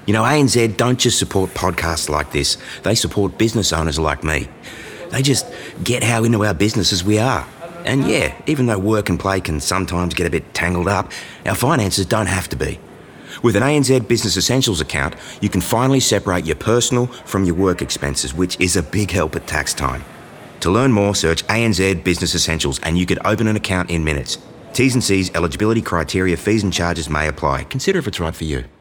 You know, ANZ don't just support podcasts like this, they support business owners like me. They just get how into our business as we are. And yeah, even though work and play can sometimes get a bit tangled up, our finances don't have to be. With an ANZ Business Essentials account, you can finally separate your personal from your work expenses, which is a big help at tax time. To learn more, search ANZ Business Essentials and you could open an account in minutes. T's and C's, eligibility criteria, fees and charges may apply. Consider if it's right for you.